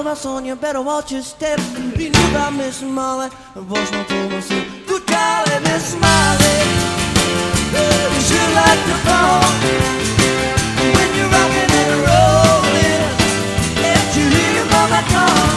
my son, you better watch your step. Be knew about Miss Molly, and Postman told me, said, good golly, Miss Molly, you sure like to fall. When you're rocking and rolling, can't you hear your mama call?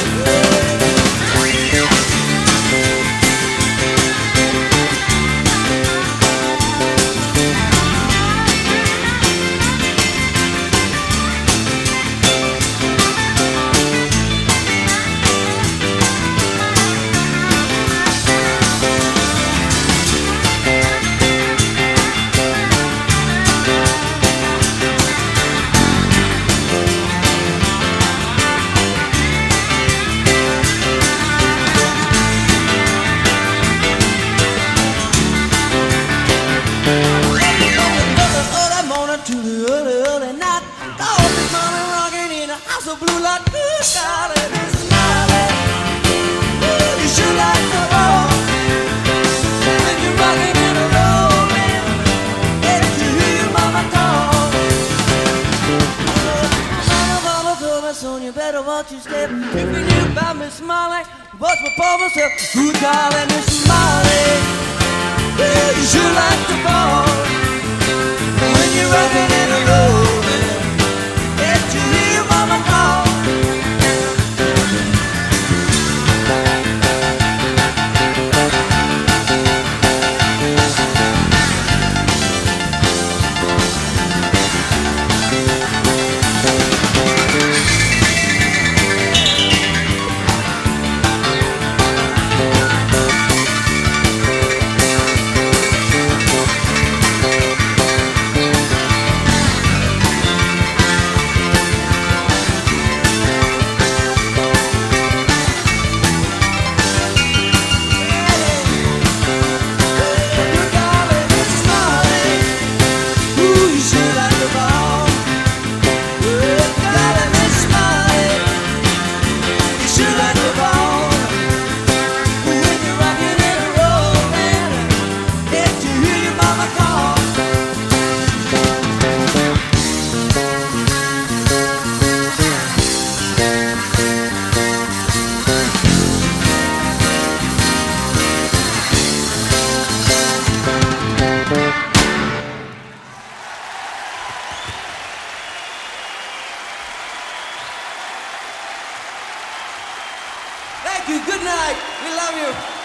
To the early, early night, call this morning rocking in a house of blue light. Good golly, Miss Molly, you sure like to roll. When you're rocking and rolling, can't you hear your mama call? Mama told me, son, you better watch your step. If you knew about Miss Molly, watch my poor myself. Good golly, Miss Molly, you sure like to roll. When you're rocking and rolling, can't you hear your mama call? Thank you. Good night. We love you.